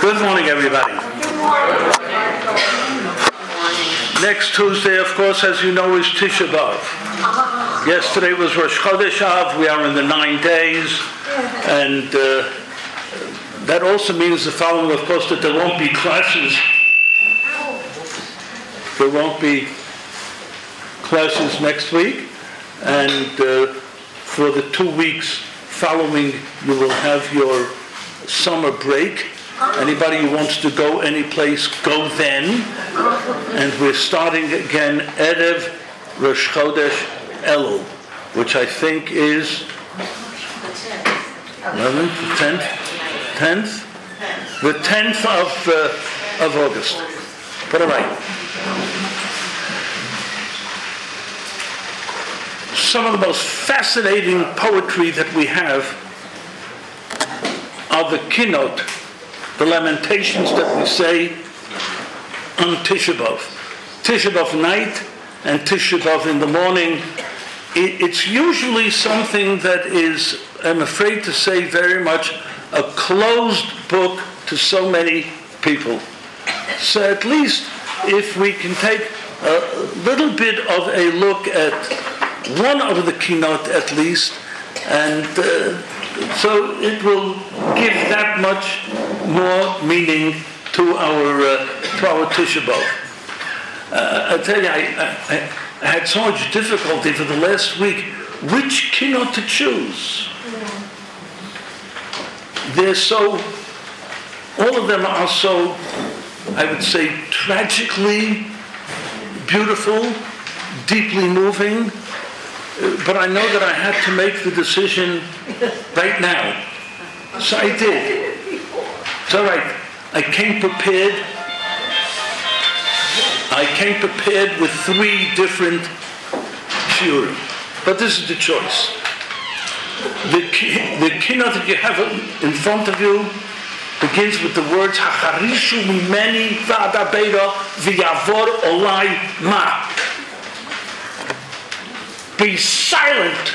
Good morning, everybody. Next Tuesday, of course, as you know, is Tisha B'Av. Yesterday was Rosh Chodesh Av. We are in the 9 days, and that also means the following, of course, that there won't be classes. There won't be classes next week, and for the 2 weeks following, you will have your summer break. Anybody who wants to go anyplace, go then. And we're starting again Erev Rosh Chodesh Elul, which I think is 11th, 10th? The 10th of August. But all right. Some of the most fascinating poetry that we have are the Kinot, the lamentations that we say on Tisha B'Av. Tisha B'Av night and Tisha B'Av in the morning. It's usually something that is, I'm afraid to say, very much a closed book to so many people. So at least if we can take a little bit of a look at one of the Kinot at least, and so it will give that much more meaning to our Tisha B'Av. I tell you, I had so much difficulty for the last week which Kinot to choose. All of them are so, I would say, tragically beautiful, deeply moving. But I know that I had to make the decision right now. So I did. It's all right. I came prepared with 3 different shiurim. But this is the choice. The Kinot that you have in front of you begins with the words Hacharishu mimeni va'adabeira v'yavor olai ma. Be silent.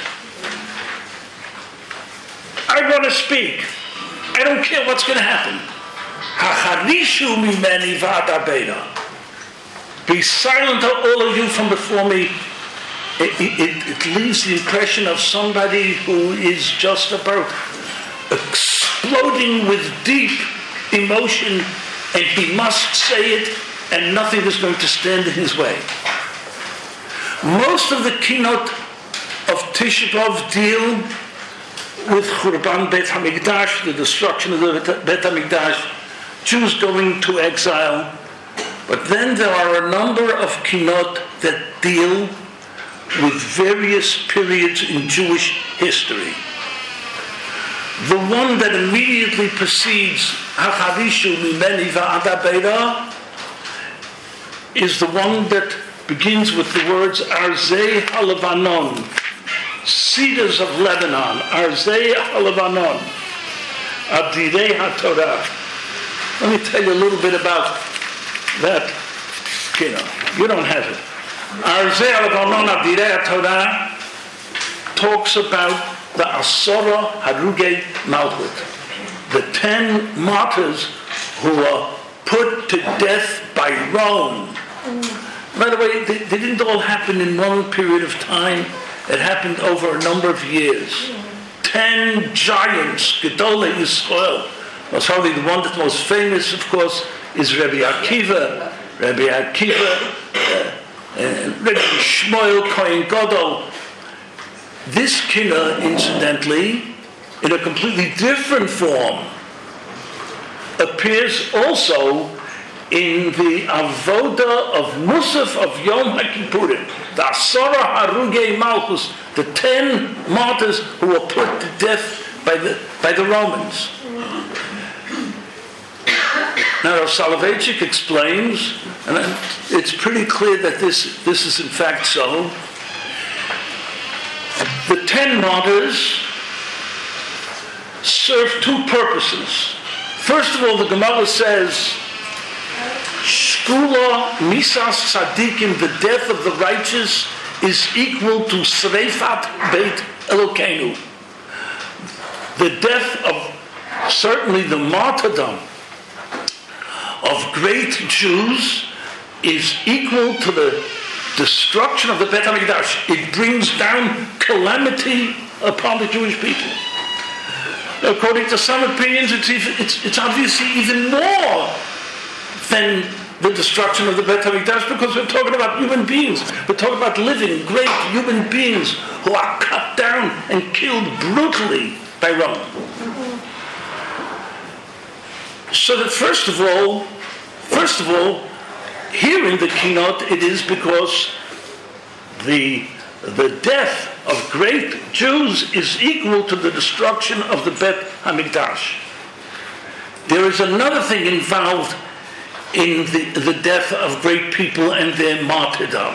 I want to speak. I don't care what's going to happen. Hacharishu mimeni va'adabeira. Be silent, all of you from before me. It leaves the impression of somebody who is just about exploding with deep emotion, and he must say it, and nothing is going to stand in his way. Most of the Kinot of Tisha B'Av deal with Churban Beit HaMikdash, the destruction of the Beit HaMikdash, Jews going to exile. But then there are a number of Kinot that deal with various periods in Jewish history. The one that immediately precedes Hacharishu mimeni va'adabeira is the one that begins with the words Arzei HaLevanon, cedars of Lebanon, Arzei HaLevanon, Adirei HaTorah. Let me tell you a little bit about that. You don't have it. Arzei HaLevanon, Adirei HaTorah talks about the Asora Harugei Malchut, the 10 martyrs who were put to death by Rome. By the way, they didn't all happen in one period of time. It happened over a number of years. 10 giants, Gedolei Yisrael. Most probably the one that's most famous, of course, is Rabbi Akiva. Rabbi Shmuel Kohen Gadol. This Kinah, incidentally, in a completely different form, appears also in the Avoda of Musaf of Yom HaKippurim, the Asara Harugei Malchus, the 10 martyrs who were put to death by the Romans. Now, Rav Soloveitchik explains, and it's pretty clear that this is in fact so. The 10 martyrs serve 2 purposes. First of all, the Gemara says, Shkula Misas Tzadikim, the death of the righteous, is equal to Sreifat Beit Elokeinu. The death of certainly the martyrdom of great Jews is equal to the destruction of the Bet HaMikdash. It brings down calamity upon the Jewish people. According to some opinions, it's obviously even more than the destruction of the Bet HaMikdash, because we're talking about human beings. We're talking about living, great human beings who are cut down and killed brutally by Rome. So that first of all, here in the keynote, it is because the death of great Jews is equal to the destruction of the Bet HaMikdash. There is another thing involved in the death of great people and their martyrdom.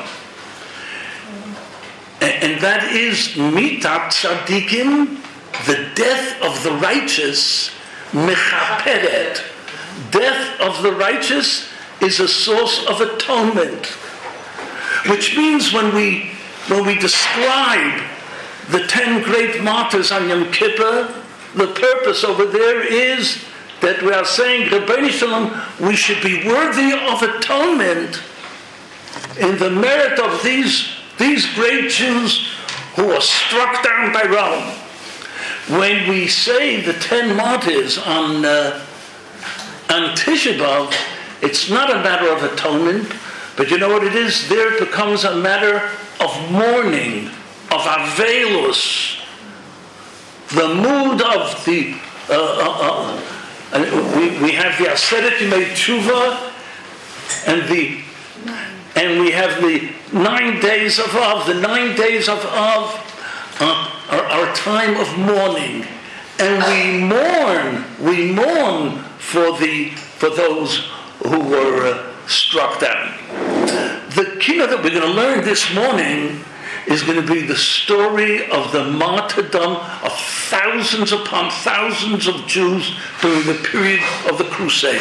And that is mitat tzadikim, the death of the righteous, mechaperet. Death of the righteous is a source of atonement. Which means when we describe the 10 great martyrs on Yom Kippur, the purpose over there is that we are saying, Rebbeinu Shalom, we should be worthy of atonement in the merit of these great Jews who are struck down by Rome. When we say the 10 martyrs on Tisha B'Av, it's not a matter of atonement, but you know what it is? There it becomes a matter of mourning, of avelus, the mood of the we have the Aseret Yimei Tshuva, and we have the 9 days of Av. The 9 days of Av are a time of mourning, and we mourn for those who were struck down. The keynote that we're going to learn this morning is going to be the story of the martyrdom of thousands upon thousands of Jews during the period of the Crusades.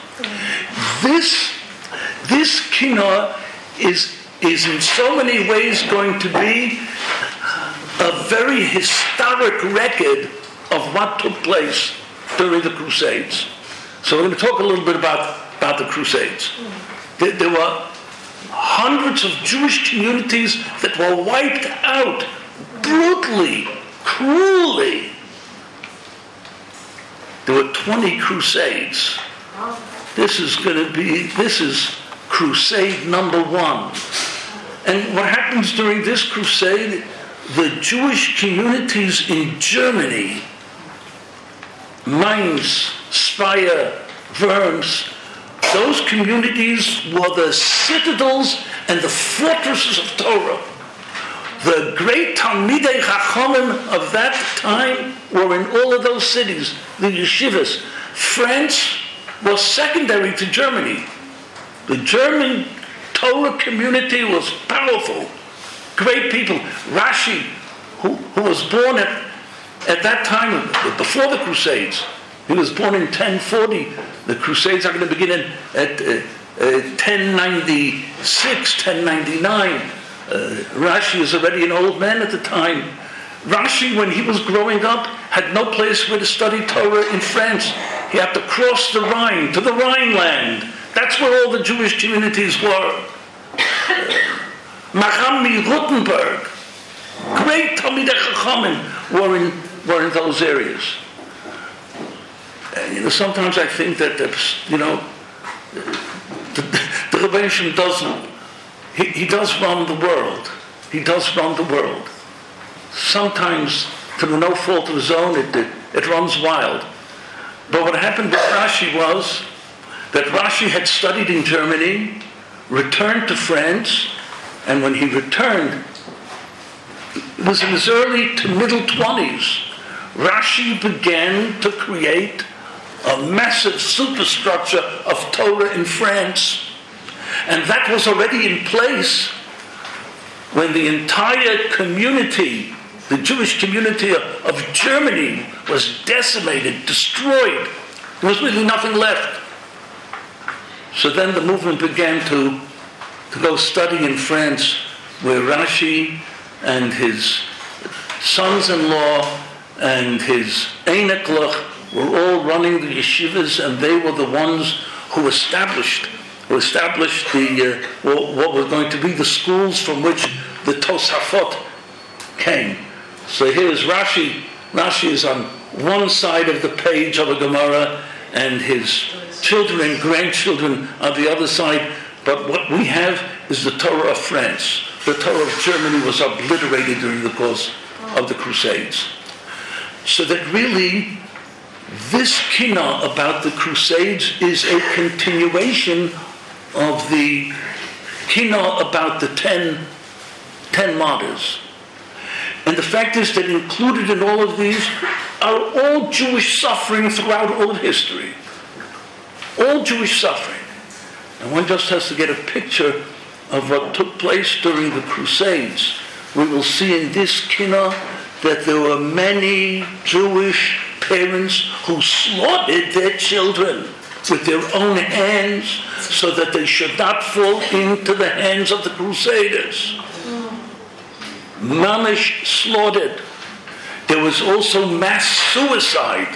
This keynote is in so many ways going to be a very historic record of what took place during the Crusades. So we're going to talk a little bit about the Crusades. There were hundreds of Jewish communities that were wiped out brutally, cruelly. There were 20 crusades. This is crusade number 1. And what happens during this crusade, the Jewish communities in Germany, Mainz, Speyer, Worms, those communities were the citadels and the fortresses of Torah. The great Talmidei Chachamim of that time were in all of those cities, the yeshivas. France was secondary to Germany. The German Torah community was powerful. Great people. Rashi, who was born at that time, before the Crusades, he was born in 1040. The Crusades are going to begin at 1096, 1099. Rashi is already an old man at the time. Rashi, when he was growing up, had no place where to study Torah in France. He had to cross the Rhine to the Rhineland. That's where all the Jewish communities were. Mahami Rutenberg, great Talmidei Chachamim were in those areas. And, sometimes I think that the Rebbeinu Shalom doesn't. He does run the world. He does run the world. Sometimes, to no fault of his own, it runs wild. But what happened with Rashi was that Rashi had studied in Germany, returned to France, and when he returned, it was in his early to middle 20s, Rashi began to create a massive superstructure of Torah in France. And that was already in place when the entire community, the Jewish community of Germany, was decimated, destroyed. There was really nothing left. So then the movement began to go study in France, where Rashi and his sons-in-law and his Eineklach were all running the yeshivas, and they were the ones who established the what were going to be the schools from which the Tosafot came. So here's Rashi. Rashi is on one side of the page of a Gemara, and his children and grandchildren on the other side. But what we have is the Torah of France. The Torah of Germany was obliterated during the course of the Crusades. So that really, this kinah about the Crusades is a continuation of the kinah about the 10 martyrs. And the fact is that included in all of these are all Jewish suffering throughout all of history. All Jewish suffering. And one just has to get a picture of what took place during the Crusades. We will see in this kinah that there were many Jewish parents who slaughtered their children with their own hands so that they should not fall into the hands of the Crusaders. Mamish slaughtered. There was also mass suicide.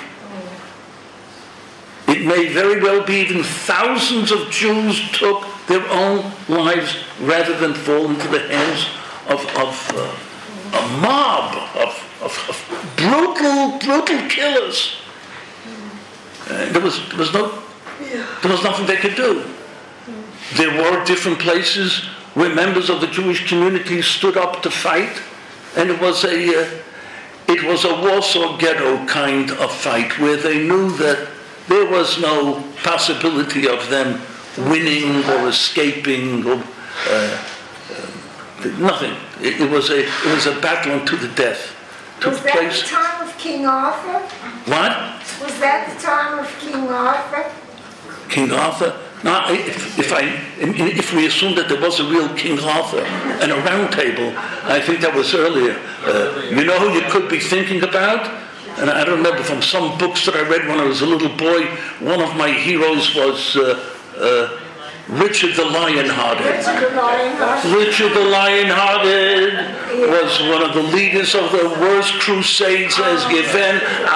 It may very well be even thousands of Jews took their own lives rather than fall into the hands of a mob of brutal killers. There was nothing they could do. There were different places where members of the Jewish community stood up to fight, and it was a Warsaw Ghetto kind of fight where they knew that there was no possibility of them winning or escaping or nothing. It was a battle unto the death. Was that the time of King Arthur? What? Was that the time of King Arthur? King Arthur? Now, if we assume that there was a real King Arthur and a round table, I think that was earlier. You know who you could be thinking about? And I don't remember, from some books that I read when I was a little boy, one of my heroes was Richard the Lionhearted. Richard the Lionhearted was one of the leaders of the worst crusades as given.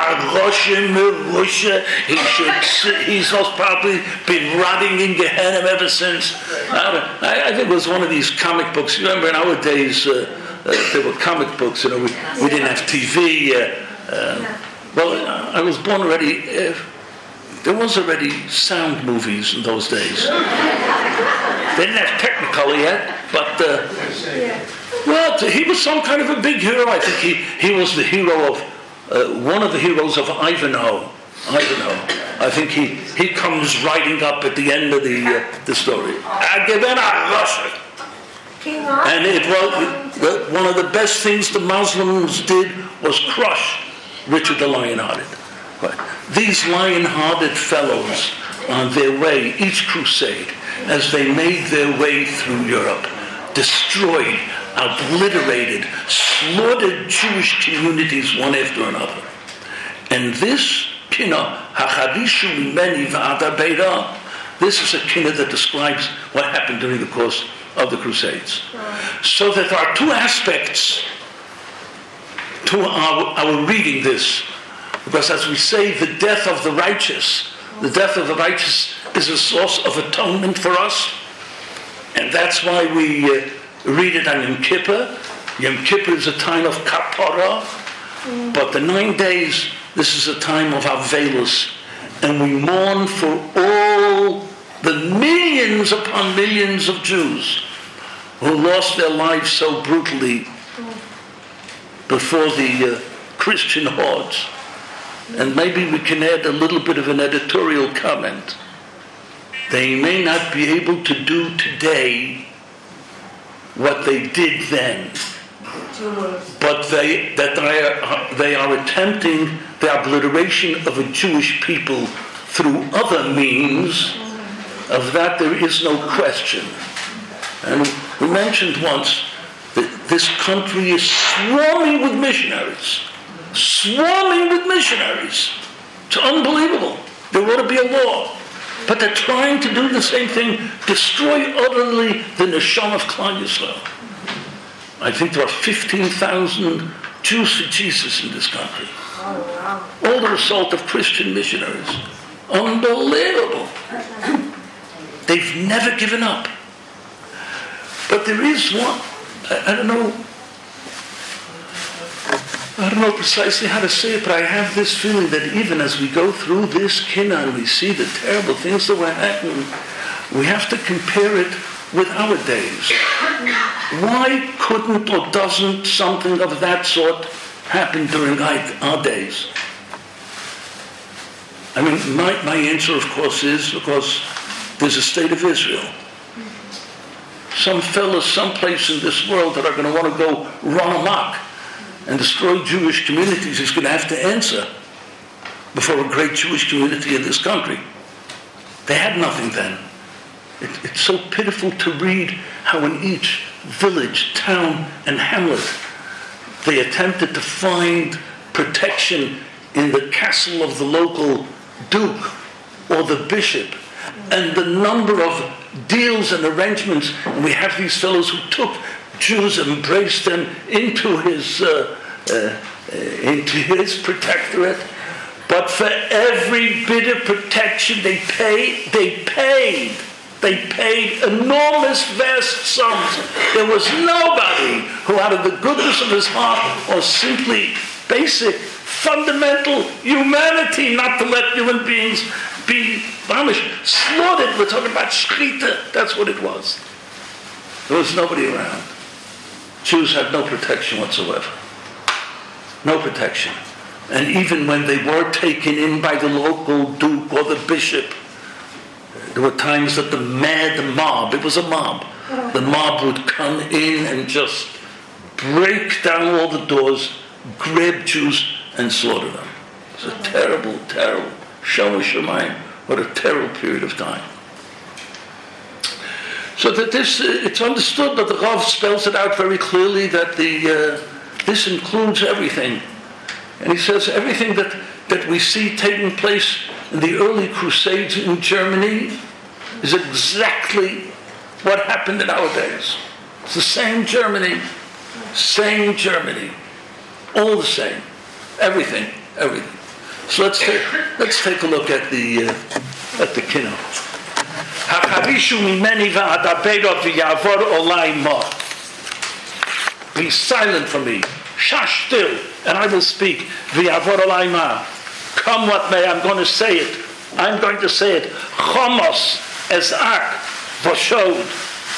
He's most probably been rotting in Gehenna ever since. I think it was one of these comic books. You remember in our days there were comic books. You know, we didn't have TV. Well, I was born already. There was already sound movies in those days. They didn't have Technicolor yet, but well, he was some kind of a big hero. I think he was the hero of one of the heroes of Ivanhoe. I think he comes riding up at the end of the story. And it was one of the best things the Muslims did was crush Richard the Lionhearted. Right. These lion-hearted fellows on their way, each crusade, as they made their way through Europe, destroyed, obliterated, slaughtered Jewish communities one after another. And this kinah, hachadishu mimeni v'ada beira, this is a kinah that describes what happened during the course of the Crusades. So that there are two aspects to our reading this. Because as we say, the death of the righteous is a source of atonement for us. And that's why we read it on Yom Kippur. Yom Kippur is a time of kapara. But the 9 days, this is a time of Avelus. And we mourn for all the millions upon millions of Jews who lost their lives so brutally before the Christian hordes. And maybe we can add a little bit of an editorial comment. They may not be able to do today what they did then, but they are attempting the obliteration of a Jewish people through other means. Of that there is no question. And we mentioned once that this country is swarming with missionaries. Swarming with missionaries. It's unbelievable. There ought to be a law. But they're trying to do the same thing, destroy utterly the neshama of Klal Yisrael. I think there are 15,000 Jews for Jesus in this country. All the assault of Christian missionaries. Unbelievable. They've never given up. But there is one, I don't know precisely how to say it, but I have this feeling that even as we go through this Kinnah and we see the terrible things that were happening, we have to compare it with our days. Why couldn't or doesn't something of that sort happen during our days? I mean, my answer, of course, is because there's a state of Israel. Some fellas someplace in this world that are going to want to go run amok and destroy Jewish communities is going to have to answer before a great Jewish community in this country. They had nothing then. It's so pitiful to read how in each village, town, and hamlet they attempted to find protection in the castle of the local duke or the bishop, and the number of deals and arrangements. And we have these fellows who took Jews, embraced them into his protectorate. But for every bit of protection they paid enormous, vast sums. There was nobody who, out of the goodness of his heart or simply basic, fundamental humanity, not to let human beings be slaughtered. We're talking about shechita. That's what it was. There was nobody around. Jews had no protection whatsoever. No protection. And even when they were taken in by the local duke or the bishop, there were times that the mad mob, it was a mob, the mob would come in and just break down all the doors, grab Jews and slaughter them. It was a terrible, terrible, Shomer Shemayim, what a terrible period of time. So that it's understood that the Rav spells it out very clearly that this includes everything. And he says everything that we see taking place in the early Crusades in Germany is exactly what happened in our days. It's the same Germany, all the same, everything. So let's take a look at the Kinnah. Hakarishu mimeni va'adaberot v'yavor olai ma. Be silent from me. Shush still, and I will speak. V'yavor olai ma. Come what may, I'm going to say it. Chomos ezak v'shod.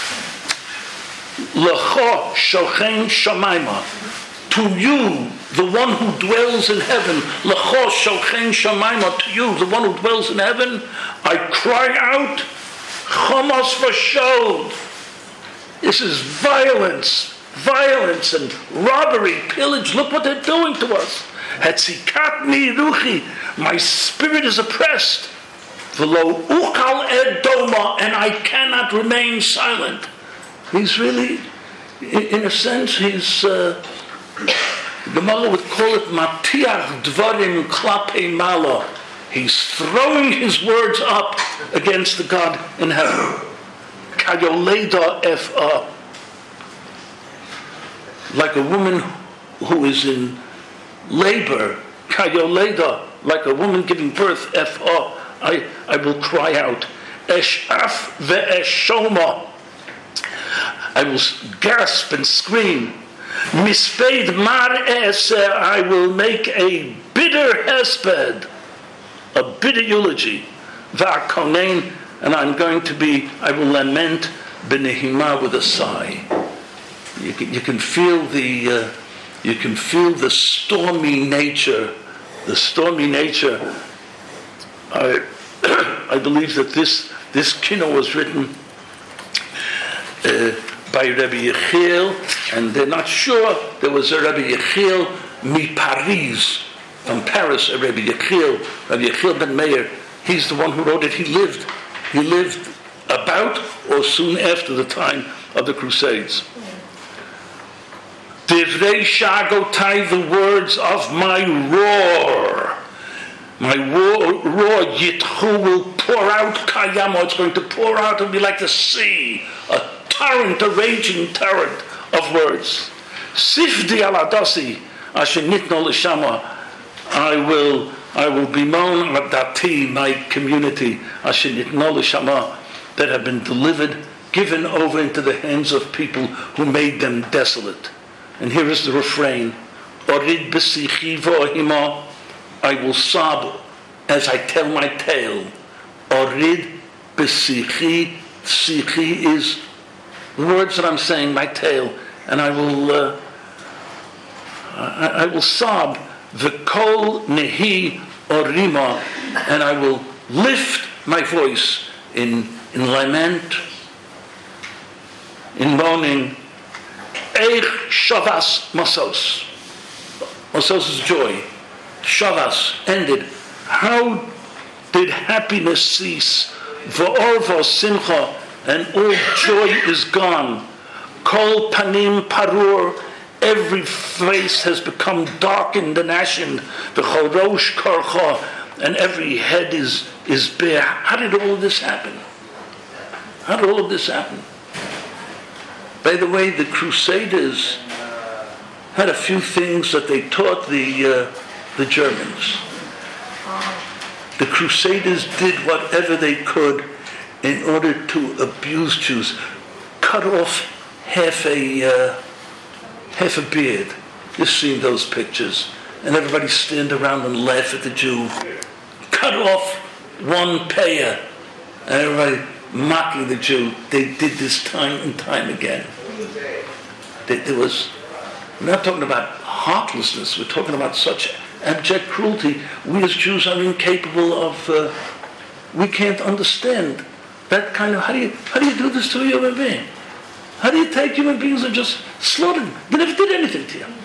Lecho shochen shamayma. To you, the one who dwells in heaven, Lecho shochen shamayma. To you, the one who dwells in heaven, I cry out, Chomos v'shod. This is violence and robbery, pillage. Look what they're doing to us. Hetzikatni ruchi, my spirit is oppressed. V'lo ukal edoma, and I cannot remain silent. He's really, in a sense, he's, Gemara would call it matiach dvarim klape malo. He's throwing his words up against the God in heaven. Kayoleda efa. Like a woman who is in labor, kayoleda, like a woman giving birth, efa, I will cry out. Esh'af ve'eshoma. I will gasp and scream. Mispeid mar eser, I will make a bitter hesped, a bitter eulogy. Va'konen, and I will lament b'nehima, with a sigh. You can feel the stormy nature. The stormy nature. I believe that this Kinnah was written by Rabbi Yechiel, and they're not sure. There was a Rabbi Yechiel mi Paris, from Paris, a Rabbi Yechiel ben Meir. He's the one who wrote it. He lived about or soon after the time of the Crusades. Divrei shagotai, the words of my roar. My roar, Yitchu, will pour out kayamo. It's going to pour out and be like the sea, a torrent, a raging torrent of words. Sifdi aladasi, asher nitno l'shama. I will bemoan Adati, my community, Asher Nitnol Shama, that have been given over into the hands of people who made them desolate. And here is the refrain: Orid b'sichi v'ohima, I will sob as I tell my tale. Orid b'sichi, sichi is the words that I'm saying, my tale, and I will sob. V'kol nehi orima, and I will lift my voice in lament, in mourning. Eich shavas masos. Masos is joy. Shavas ended. How did happiness cease? V'orvo simcha, and all joy is gone. Kol panim parur, every face has become darkened and ashen. V'chol rosh karcha, and every head is bare. How did all of this happen? How did all of this happen? By the way, the Crusaders had a few things that they taught the Germans. The Crusaders did whatever they could in order to abuse Jews. Cut off half a beard. You've seen those pictures. And everybody stand around and laugh at the Jew. Cut off one payer. And everybody mocking the Jew. They did this time and time again. We're not talking about heartlessness. We're talking about such abject cruelty. We as Jews are incapable of. We can't understand that kind of. How do you do this to a human being? How do you take human beings and just slaughter them? They never did anything to you.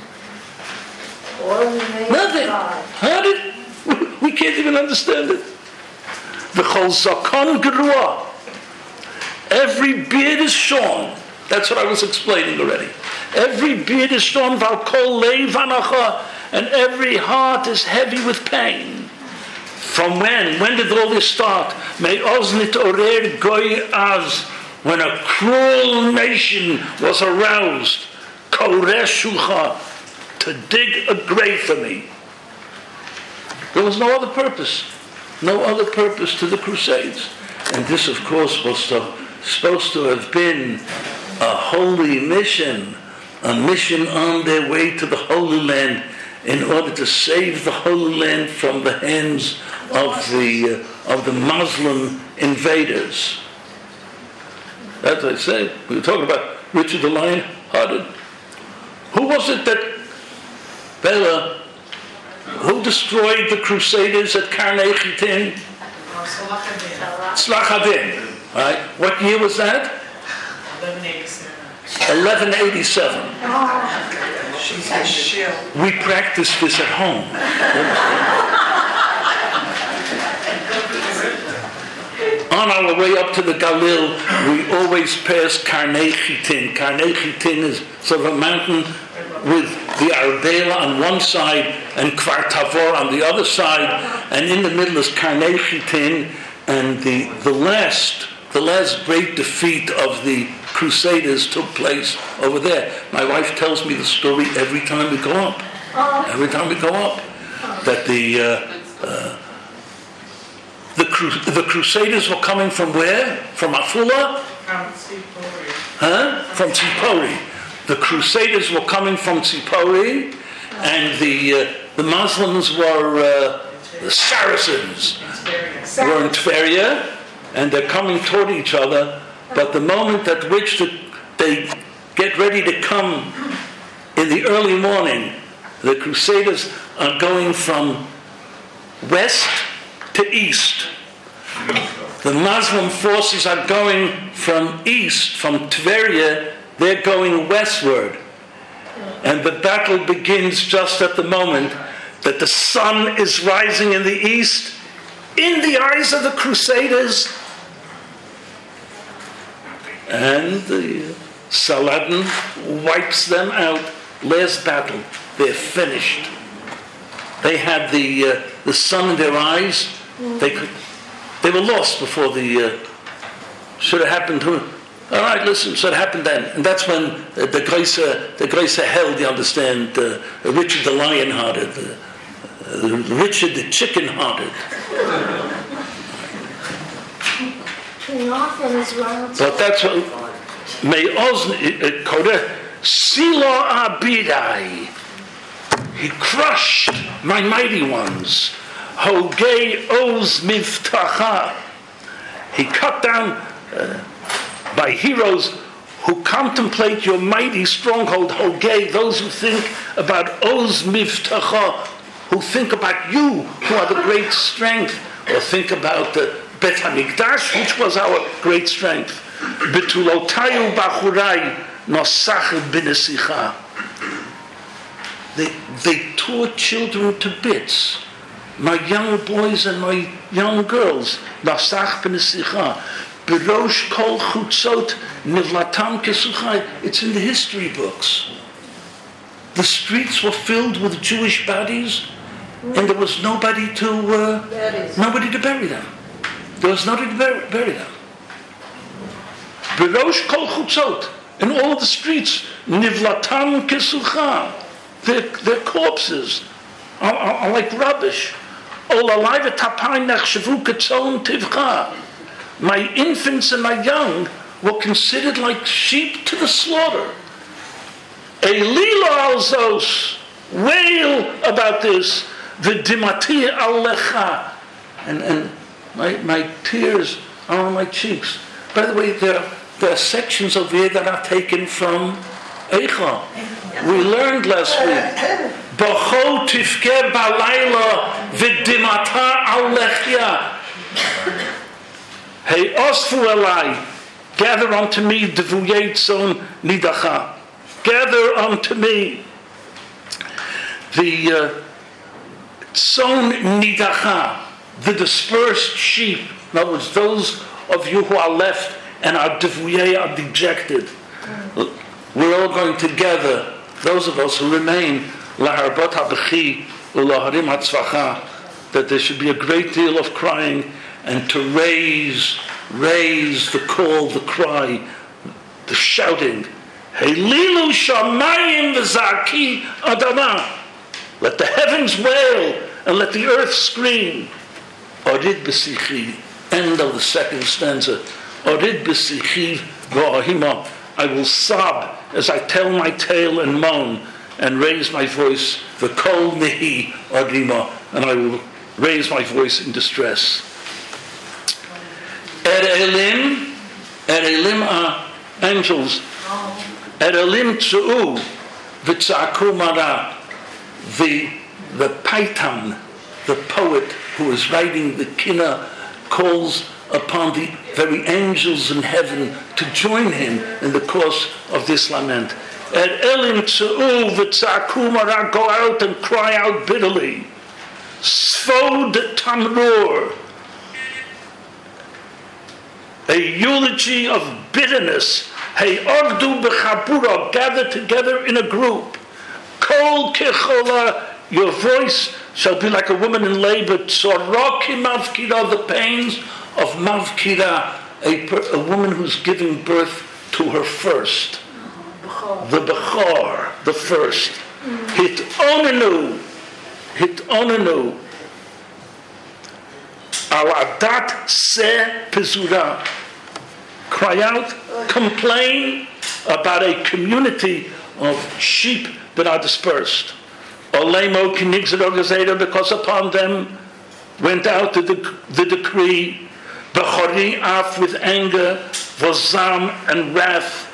Nothing. How did? We can't even understand it. V'chol zakon gerua. Every beard is shorn. That's what I was explaining already. Every beard is shorn, v'al leiv anacha, and every heart is heavy with pain. From when? When did all this start? May oznit orer goy az, when a cruel nation was aroused, koreshucha, to dig a grave for me. There was no other purpose to the Crusades. And this, of course, was supposed to have been a holy mission, a mission on their way to the Holy Land in order to save the Holy Land from the hands of the Muslim invaders. As I say, we were talking about Richard the Lion-Hearted. Who was it that Bela, who destroyed the Crusaders at Karnei Chitin? Tzlach Adin. Right? What year was that? 1187. We practiced this at home. On our way up to the Galil, we always passed Karnei Chitin. Karnei Chitin is sort of a mountain with the Arbela on one side and Kvar Tavor on the other side, and in the middle is Karnei Chitin, and the last great defeat of the Crusaders took place over there. My wife tells me the story every time we go up. Every time we go up, that the Crusaders were coming from where? From Afula? From Tzipori. Huh? From Tzipori. The Crusaders were coming from Tzipori, and the Muslims were the Saracens. Were in Tveria, and they're coming toward each other. But the moment at which they get ready to come in the early morning, the Crusaders are going from west to east. The Muslim forces are going from east, from Tveria, they're going westward. And the battle begins just at the moment that the sun is rising in the east, in the eyes of the Crusaders. And the Saladin wipes them out. Last battle, they're finished. They had the sun in their eyes. They were lost before should have happened to them. All right, listen, so it happened then. And that's when the Grace held, you understand, Richard the Lion-Hearted, Richard the chicken-hearted. King Arthur as well. But that's what may Koreh Silo Abidai. He crushed my mighty ones. Hogei Oz Mivtacha. He cut down by heroes who contemplate your mighty stronghold. Hogei, those who think about Oz Mivtacha, who think about you, who are the great strength, or think about the Bet HaMikdash, which was our great strength. Betulotayu Bachurai Nosach B'Nesicha. They tore children to bits. My young boys and my young girls. Nosach B'Nesicha. Berosh Kol Chutzot Nivlatam Kesuchai. It's in the history books. The streets were filled with Jewish bodies, and there was nobody to bury them. There was nobody to bury them. Berosh Kol Chutzot, in all of the streets, Nivlatam Kesucha, their corpses are like rubbish. Olalai v'tapai nechshavu ketzon tivcha. My infants and my young were considered like sheep to the slaughter. Elila alzos, wail about this. V'dimati alecha, and my tears are on my cheeks. By the way, there are sections over here that are taken from Eicha. We learned last week. B'cho tifke balayla v'dimata alechya. Hey, osfu elai, gather unto me devuyei tzon nidacha. Gather unto me the tzon nidacha, the dispersed sheep. In other words, those of you who are left and are devuyei, are dejected. We're all going together, those of us who remain, laharbot habechi ulaharim hatzvacha, that there should be a great deal of crying, and to raise the call, the cry, the shouting. Helilu shamayim v'zaki adama. Let the heavens wail and let the earth scream. Orid b'sichi, end of the second stanza. Orid b'sichi v'ahima. I will sob as I tell my tale and moan and raise my voice. V'kol mihi adima, and I will raise my voice in distress. Elim are angels. Elim tzu'u v'tzaku mara. The Paitan, the poet who is writing the Kina, calls upon the very angels in heaven to join him in the course of this lament. Elim tzu'u v'tzaku mara, go out and cry out bitterly. Svod tamrur, a eulogy of bitterness. Hey, ordu b'chabura, gather together in a group. Kol kechola, your voice shall be like a woman in labor. Tzoroki mavkira, the pains of mavkira, a woman who's giving birth to her first. The bechor, the first. Hit onenu, Aladat se pezura. Cry out, complain about a community of sheep that are dispersed. Olemo kinigzerogazeda, because upon them went out the decree. Bechori af, with anger, vozam, and wrath,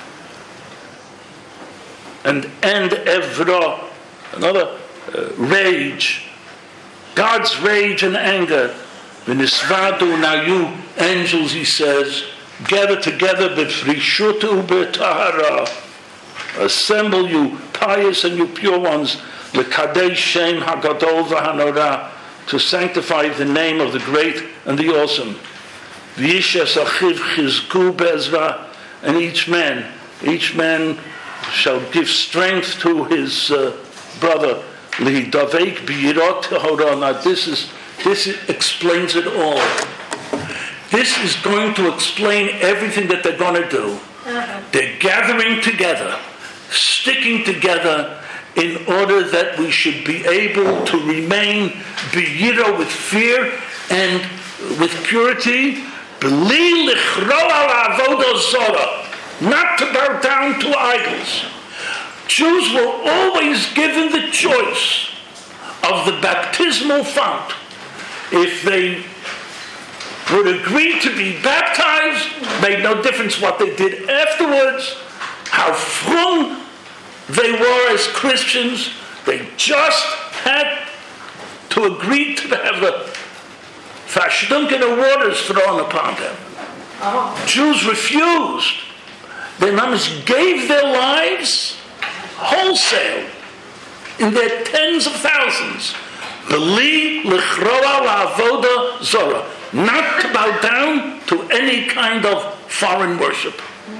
and evra, another rage. God's rage and anger. V'nisvadu, now you angels, he says, gather together, b'frishutu b'tahara. Assemble, you pious and you pure ones, l'kadesh shem hagadol v'hanora, to sanctify the name of the great and the awesome. V'yishes achiv chizku be'ezra, and each man shall give strength to his brother. L'hidavek b'yirot tehora. Now this explains it all. This is going to explain everything that they're going to do. They're gathering together, sticking together, in order that we should be able to remain b'yira, with fear and with purity, b'li lichro al avodah zora, not to bow down to idols. Jews were always given the choice of the baptismal font. If they would agree to be baptized, made no difference what they did afterwards, how frum they were as Christians, they just had to agree to have the Fashdunken waters thrown upon them. Jews refused. They almost gave their lives wholesale in their tens of thousands. B'li lichroa la'avoda zora, not to bow down to any kind of foreign worship.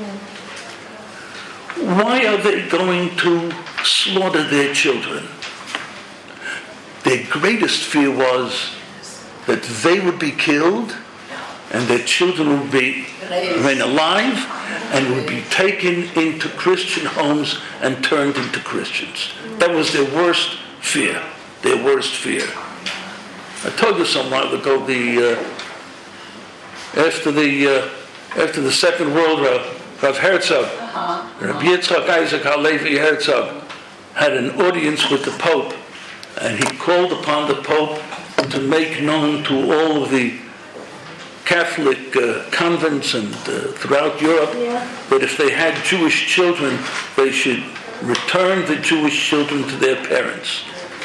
Why are they going to slaughter their children? Their greatest fear was that they would be killed and their children would be remain alive and would be taken into Christian homes and turned into Christians. That was their worst fear. Their worst fear. I told you some while ago, after the Second World War, Rav Herzog, Rabbi Yitzchak Isaac Halevi Herzog, had an audience with the Pope, and he called upon the Pope to make known to all of the Catholic convents and throughout Europe that if they had Jewish children, they should return the Jewish children to their parents.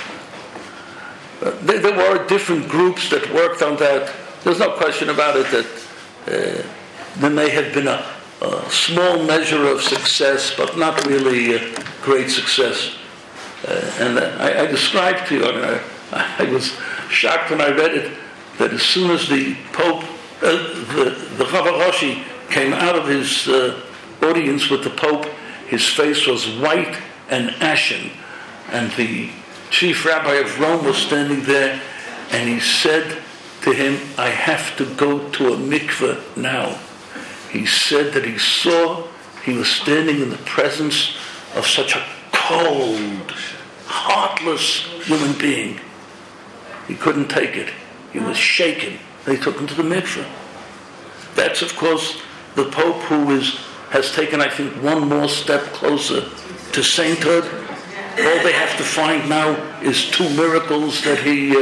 There were different groups that worked on that. There's no question about it that there may have been a small measure of success, but not really great success. And I described to you, and I was shocked when I read it, that as soon as the Pope, the Rav Roshi came out of his audience with the Pope, his face was white and ashen, and the chief rabbi of Rome was standing there, and he said to him, "I have to go to a mikveh now." He said that he was standing in the presence of such a cold, heartless human being. He couldn't take it. He was shaken. They took him to the mikveh. That's, of course, the Pope who has taken, I think, one more step closer to sainthood. All they have to find now is 2 miracles that he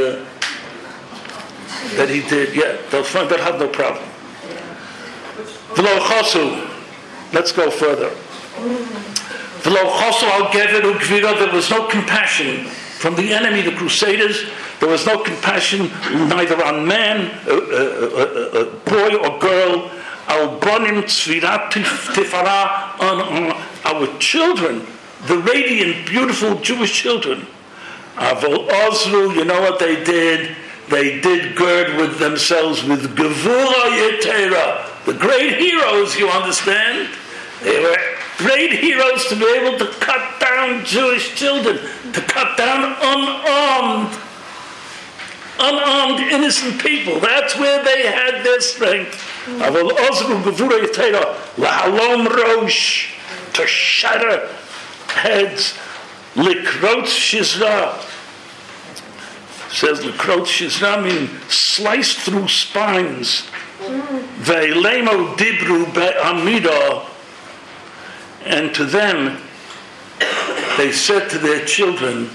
did. Yeah, they'll have no problem. V'lo chosu. Let's go further. V'lo chosu al gever u'gvira. There was no compassion from the enemy, the Crusaders. There was no compassion neither on man, boy or girl. Al bonim tzvirat tifara, on our children, the radiant, beautiful Jewish children. Avol ozru, you know what they did? They did gird with themselves with gevura yetera, the great heroes, you understand? They were great heroes to be able to cut down Jewish children, to cut down unarmed innocent people. That's where they had their strength. Avol ozru gevura yetera, lahalom rosh, to shatter heads. Likrot shizra. Says likrot shizra, meaning sliced through spines. Ve'elemo dibru be'amida. And to them, they said to their children,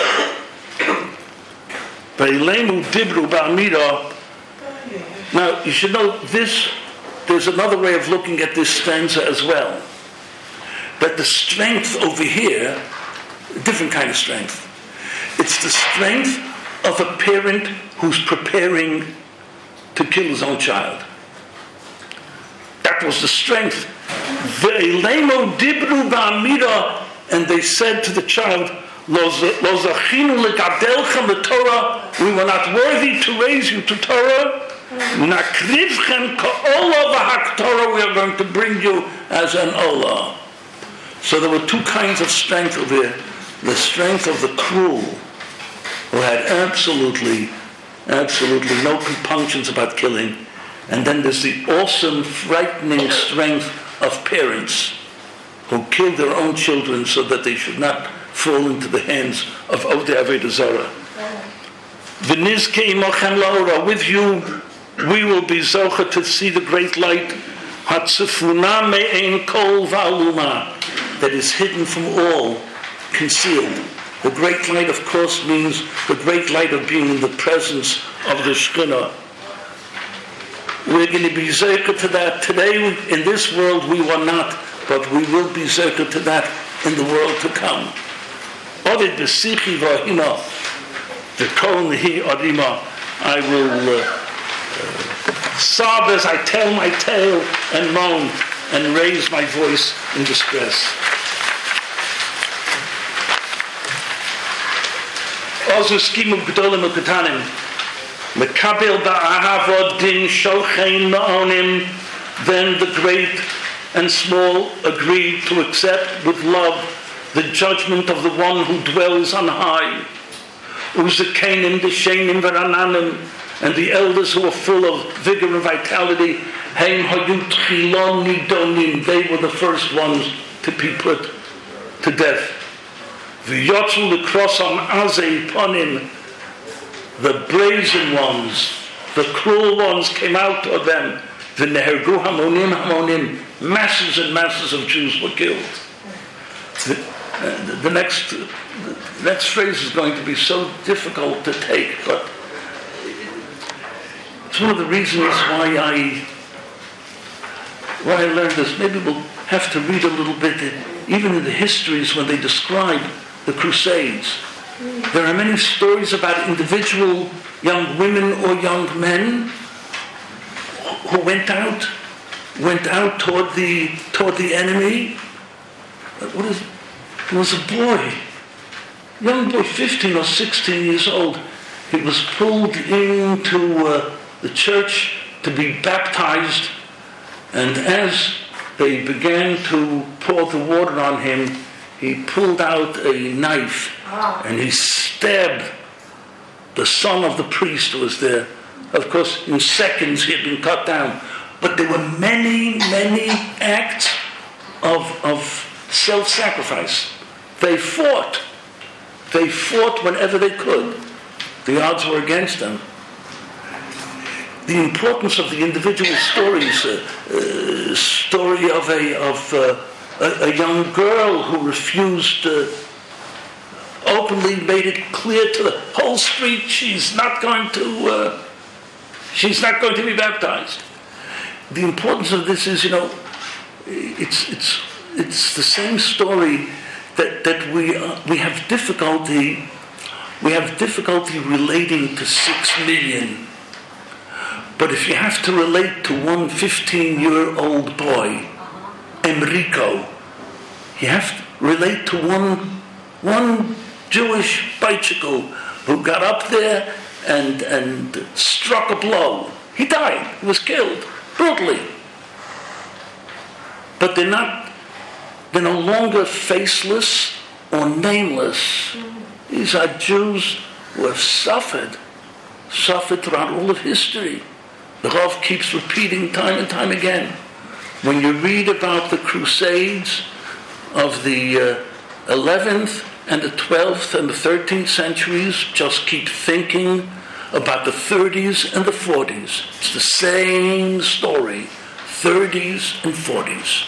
Ve'elemo dibru be'amida. Now, you should know this, there's another way of looking at this stanza as well. But the strength over here, a different kind of strength. It's the strength of a parent who's preparing to kill his own child. That was the strength. Ve'elemo dibru ba'amida, and they said to the child, Lo zachinu legadelchem leTorah, we were not worthy to raise you to Torah. Nakrivchem ka'olah v'haktorah, we are going to bring you as an olah. So there were 2 kinds of strength over there. The strength of the cruel, who had absolutely no compunctions about killing. And then there's the awesome, frightening strength of parents who killed their own children so that they should not fall into the hands of Ovdei Avodah Zarah. V'nizkei imochem la'ora, with you we will be zocher to see the great light, hatzefuna me'ein kol va'aluma, that is hidden from all, concealed. The great light, of course, means the great light of being in the presence of the Shekhinah. We're going to be zocher to that today. In this world we were not, but we will be zocher to that in the world to come. Ovid b'sichi v'ahina, the kol nehi arima. I will sob as I tell my tale and moan and raise my voice in distress. Ozus skimu g'dolim u'ketanim, mekabel ba'ahavod din shochein ma'onim. Then the great and small agreed to accept with love the judgment of the one who dwells on high. Uzekanim d'shenim v'rananim, and the elders who were full of vigor and vitality, heim hayut chilon nidonim, they were the first ones to be put to death. V'yotzu l'krosam azei ponim, the brazen ones, the cruel ones came out of them. V'nehergu hamonim hamonim, masses and masses of Jews were killed. The next phrase is going to be so difficult to take, but it's one of the reasons why I learned this. Maybe we'll have to read a little bit, even in the histories when they describe the Crusades. There are many stories about individual young women or young men who went out toward the enemy. It was a boy, young boy, 15 or 16 years old. He was pulled into the church to be baptized, and as they began to pour the water on him, he pulled out a knife and he stabbed the son of the priest who was there. Of course, in seconds he had been cut down. But there were many, many acts of self-sacrifice. They fought whenever they could. The odds were against them. The importance of the individual stories, story of a young girl who refused, openly made it clear to the whole street she's not going to be baptized. The importance of this is, it's the same story that we have difficulty relating to 6 million. But if you have to relate to one 15-year-old boy, Enrico, you have to relate to one Jewish bicycle who got up there and struck a blow. He died. He was killed brutally. But they're no longer faceless or nameless. These are Jews who have suffered throughout all of history. The Rav keeps repeating time and time again. When you read about the Crusades of the 11th and the 12th and the 13th centuries, just keep thinking about the 30s and the 40s. It's the same story, 30s and 40s.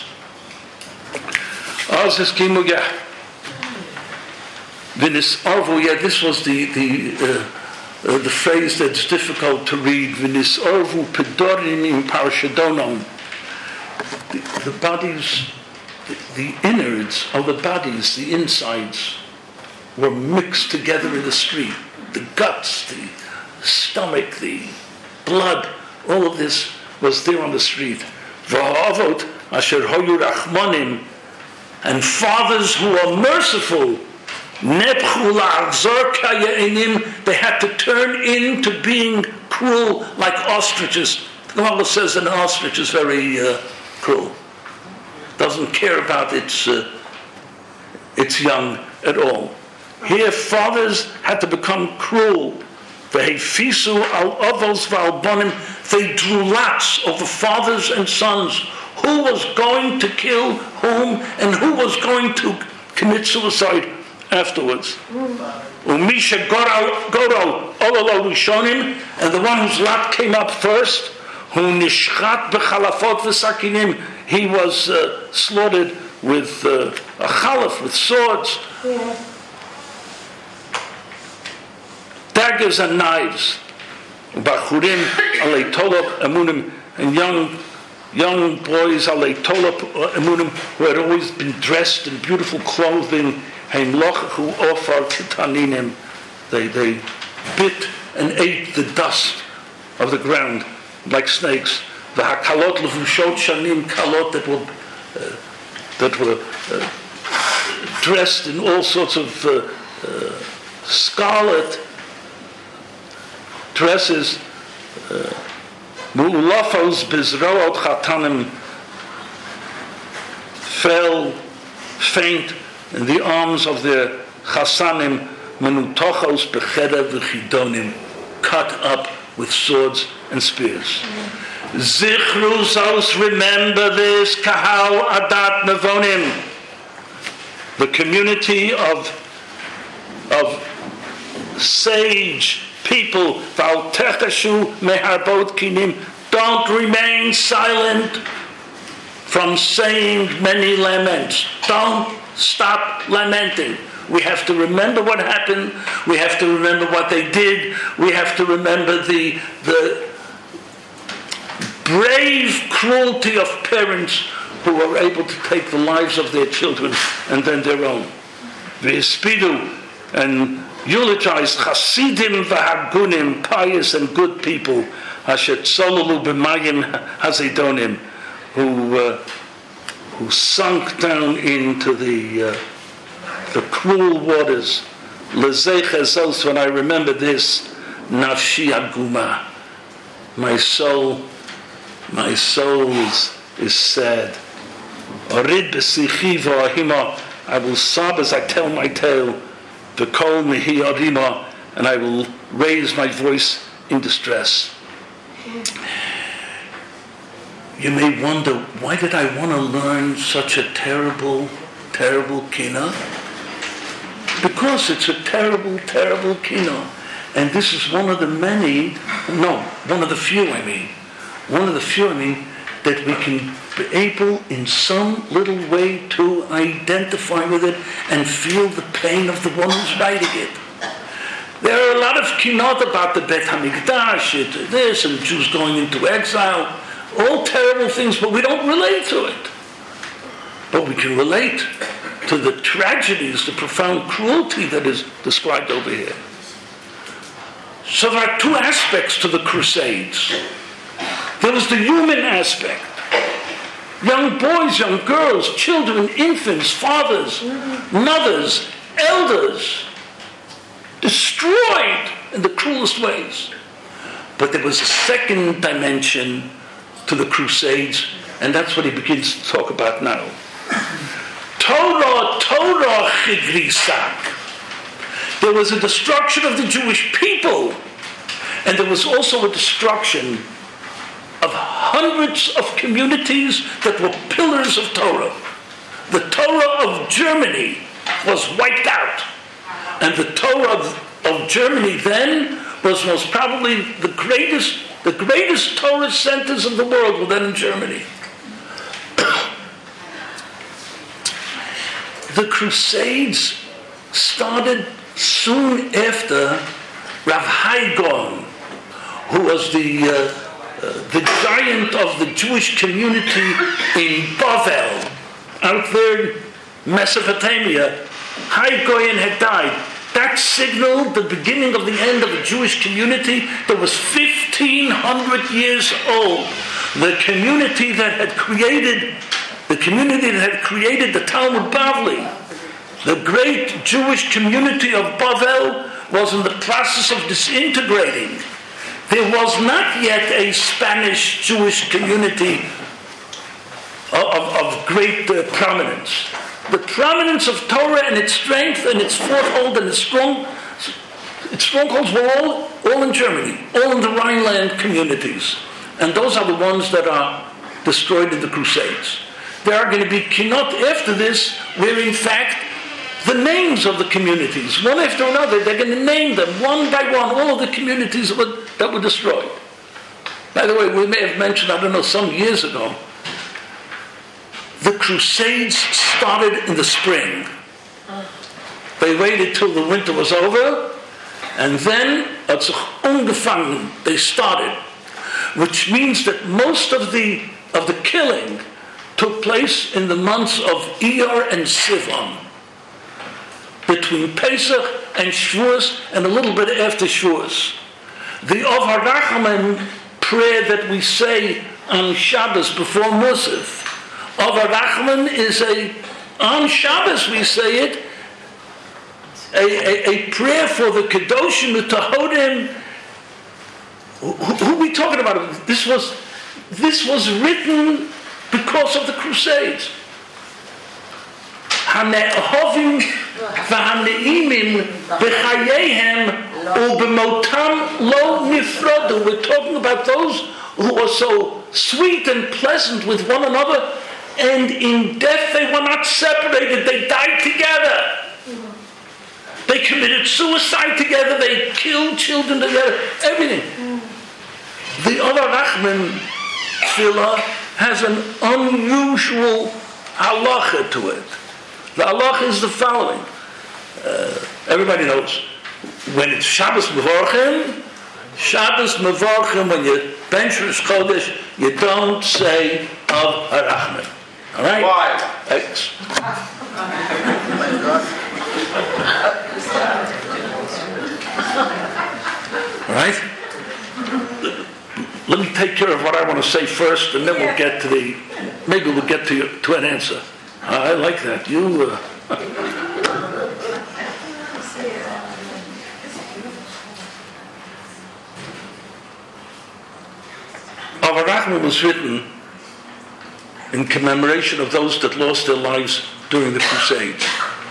This was the phrase that's difficult to read. V'nisorvu pedorim im parashadonom. The bodies, the innards of the bodies, the insides, were mixed together in the street. The guts, the stomach, the blood, all of this was there on the street. V'ha'avot asher hoyu rachmanim, and fathers who are merciful, they had to turn into being cruel like ostriches. The Bible says an ostrich is very cruel. Doesn't care about its young at all. Here, fathers had to become cruel. They drew lots over fathers and sons. Who was going to kill whom and who was going to commit suicide afterwards. Umisha Goral Ololo Rishonim, and the one whose lot came up first, who nishchat bechalafot v'sakinim, he was slaughtered with a chalaf, with swords, daggers and knives. Bachurim alei tolop emunim, and young boys alei tolop emunim, who had always been dressed in beautiful clothing. Heimlochu ofar kitaninim, they bit and ate the dust of the ground like snakes. The hakalot levushot shanim kalot, that were dressed in all sorts of scarlet dresses. Mu'ulafos bizroot chatanim, fell faint in the arms of their chasanim, menutochos becheda v'chidonim, cut up with swords and spears. Zichru zos, remember this, kahal adat nevonim, the community of sage people, val techashu meharbot kinim, don't remain silent from saying many laments. Don't stop lamenting. We have to remember what happened. We have to remember what they did. We have to remember the brave cruelty of parents who were able to take the lives of their children and then their own. V'hispidu, and eulogize Chasidim v'hagunim, pious and good people, asher tzololu b'mayim hazedonim, who sunk down into the cruel waters. Lezechezos, when I remember this, nafshi aguma, my soul is sad. Orid b'sichi v'ahima, I will sob as I tell my tale. V'kol mihi arima, and I will raise my voice in distress. You may wonder, why did I want to learn such a terrible, terrible kina? Because it's a terrible, terrible kina. And this is one of the few that we can be able in some little way to identify with it and feel the pain of the one who's writing it. There are a lot of kinot about the Beit HaMikdash, this, and Jews going into exile, all terrible things, but we don't relate to it. But we can relate to the tragedies, the profound cruelty that is described over here. So there are two aspects to the Crusades. There was the human aspect. Young boys, young girls, children, infants, fathers, mothers, elders, destroyed in the cruelest ways. But there was a second dimension to the Crusades, and that's what he begins to talk about now. Torah chigrisak. There was a destruction of the Jewish people, and there was also a destruction of hundreds of communities that were pillars of Torah. The Torah of Germany was wiped out, and the Torah of Germany then was most probably the greatest Torah centers of the world were then in Germany. The Crusades started soon after Rav Hai Gaon, who was the giant of the Jewish community in Bavel, out there in Mesopotamia. Hai Gaon had died. That signaled the beginning of the end of the Jewish community that was 1,500 years old. The community that had created the Talmud Bavli, the great Jewish community of Bavel, was in the process of disintegrating. There was not yet a Spanish Jewish community of great prominence. The prominence of Torah and its strength and its foothold and its strongholds were all in Germany, all in the Rhineland communities. And those are the ones that are destroyed in the Crusades. There are going to be kinot after this, where in fact the names of the communities, one after another. They're going to name them one by one, all of the communities that were destroyed. By the way, we may have mentioned, I don't know, some years ago, the Crusades started in the spring. They waited till the winter was over, and then at sich angefangen, they started, which means that most of the killing took place in the months of Iyar and Sivan, between Pesach and Shavuos, and a little bit after Shavuos. The Av HaRachamim prayer that we say on Shabbos before Musaf, Av HaRachamim is on Shabbos we say it, a prayer for the Kedoshim, the Tahodim. Who are we talking about? This was written because of the Crusades. Hane'ahovim v'hane'imim b'chayehem u'b'motam lo nifrodu. We're talking about those who are so sweet and pleasant with one another, and in death they were not separated. They died together. They committed suicide together. They killed children together. Everything. The Av HaRachamim Tefillah has an unusual halacha to it. The halacha is the following. Everybody knows. When it's Shabbos Mevorchim, when you bench Rosh Chodesh, you don't say Av HaRachamim. All right? Why? All right? Let me take care of what I want to say first, and then we'll get to maybe we'll get to an answer. I like that. Av HaRachamim was written in commemoration of those that lost their lives during the Crusades.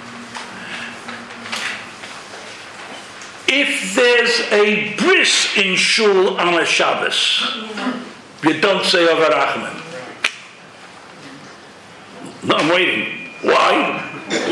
If there's a bris in shul on a Shabbos, you don't say Av HaRachamim. No, I'm waiting. Why?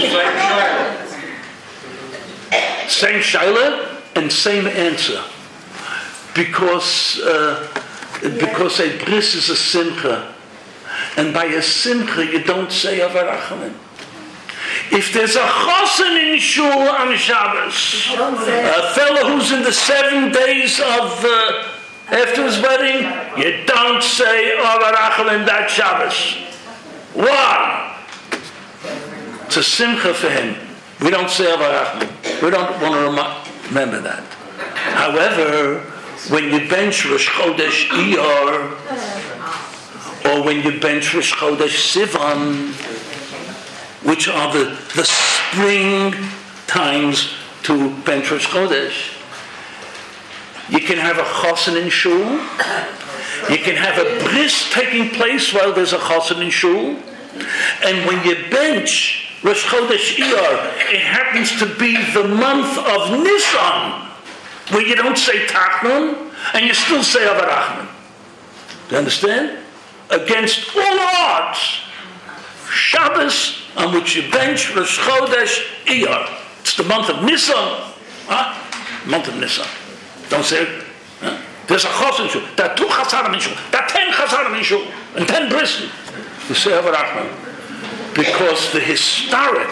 Same shaila and same answer. Because a bris is a simcha, and by a simcha you don't say Av HaRachamim. If there's a chosen in shul on Shabbos, a fellow who's in the 7 days of after his wedding, you don't say Av HaRachamim that Shabbos. Why? It's a simcha for him. We don't say Av HaRachamim. We don't want to remember that. However, when you bench Rosh Chodesh Iyar, or when you bench Rosh Chodesh Sivan, which are the spring times to bench Rosh Chodesh, you can have a chosen in shul. You can have a bris taking place while there's a chosen in shul. And when you bench Rosh Chodesh Iyar, it happens to be the month of Nisan, where you don't say Tachnun, and you still say Av HaRachamim. Do you understand? Against all odds, Shabbos, on which you bench Rosh Chodesh Iyar. It's the month of Nisan. Month of Nisan. Don't say it. There's a chos in shul. There are 2 chasarim in shul. There are 10 chasarim in shul. And 10 brisim. You say Av HaRachamim. Because the historic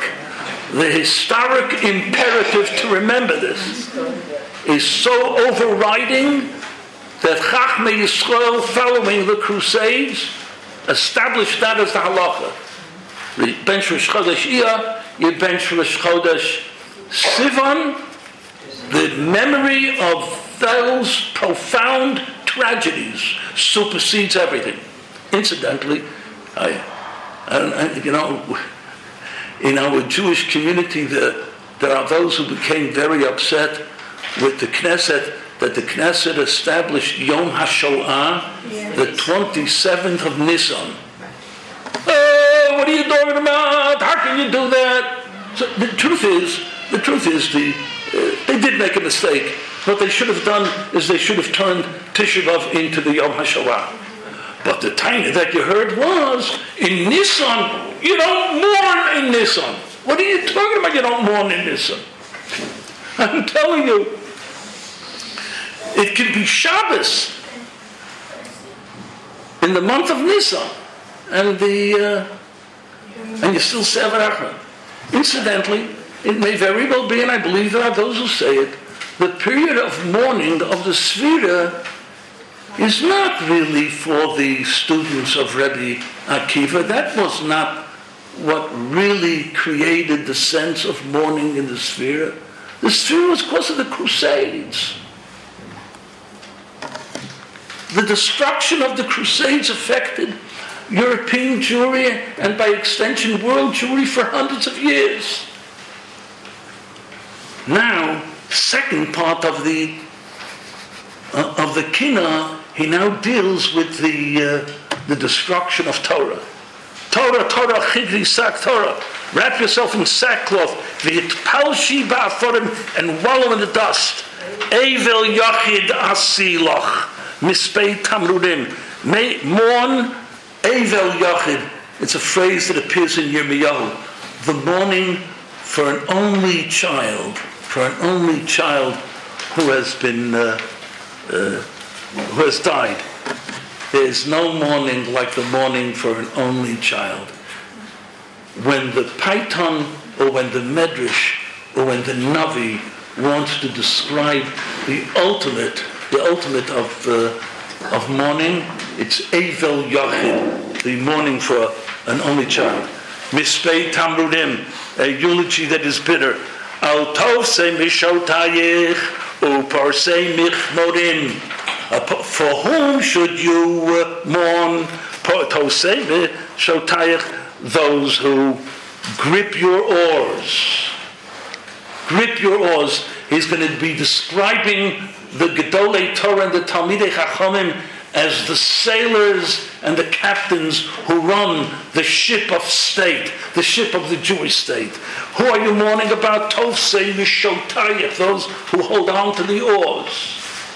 imperative to remember this is so overriding that Chachmei Yisrael, following the Crusades, established that as the halacha. You bench Rosh Chodesh Iyar, you bench Rosh Chodesh Sivan. The memory of those profound tragedies supersedes everything. Incidentally, in our Jewish community, there are those who became very upset with the Knesset, that the Knesset established Yom HaShoah, the 27th of Nisan. Oh, what are you talking about? How can you do that? So the truth is, they did make a mistake. What they should have done is they should have turned Tisha B'Av into the Yom HaShoah. But the tiny that you heard was, in Nisan, you don't mourn in Nisan. What are you talking about? You don't mourn in Nisan. I'm telling you, it can be Shabbos in the month of Nisan, and you still say Avarachman. Incidentally, it may very well be, and I believe there are those who say it, the period of mourning of the Sfira is not really for the students of Rebbe Akiva. That was not what really created the sense of mourning in the Sfira. The Sfira was because of the Crusades. The destruction of the Crusades affected European Jewry and by extension world Jewry for hundreds of years. Now, second part of the Kinnah, he now deals with the destruction of Torah. Torah, chidri, sak Torah. Wrap yourself in sackcloth, v'yitpalshi ba'aforim, and wallow in the dust. Evel yachid asilach, mispei tamrudim. Mourn, evel yachid. It's a phrase that appears in Yirmiyahu. The mourning for an only child, who has been, who has died. There is no mourning like the mourning for an only child. When the Paitan, or when the Medrash, or when the Navi wants to describe the ultimate of mourning, it's Evel Yachid, the mourning for an only child. Mispei Tamrudim, a eulogy that is bitter. Al Tovse Mishotayich, Uparsei Michmorim. For whom should you mourn? Those who grip your oars. Grip your oars. He's going to be describing the Gedolei Torah and the Talmidei Chachamim as the sailors and the captains who run the ship of state, the ship of the Jewish state. Who are you mourning about? Tovsei Mishotayich, those who hold on to the oars.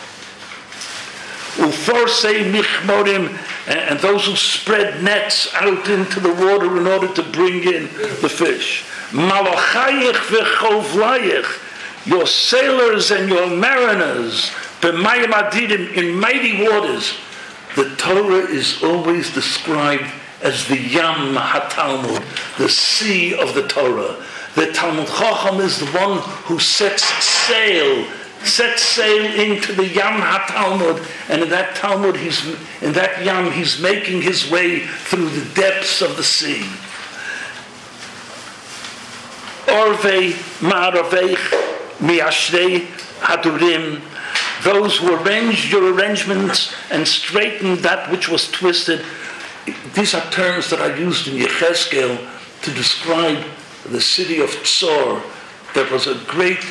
Uforsei Michmorim, and those who spread nets out into the water in order to bring in the fish. Malachayich v'chovlayich, your sailors and your mariners, b'mayim adidim, in mighty waters. The Torah is always described as the Yam HaTalmud, the sea of the Torah. The Talmud Chacham is the one who sets sail into the Yam HaTalmud, and in that Talmud, in that Yam, he's making his way through the depths of the sea. Orvei Ma'aravech Mi'ashrei Hadurim, those who arranged your arrangements and straightened that which was twisted. These are terms that are used in Yechezkel to describe the city of Tzor. There was a great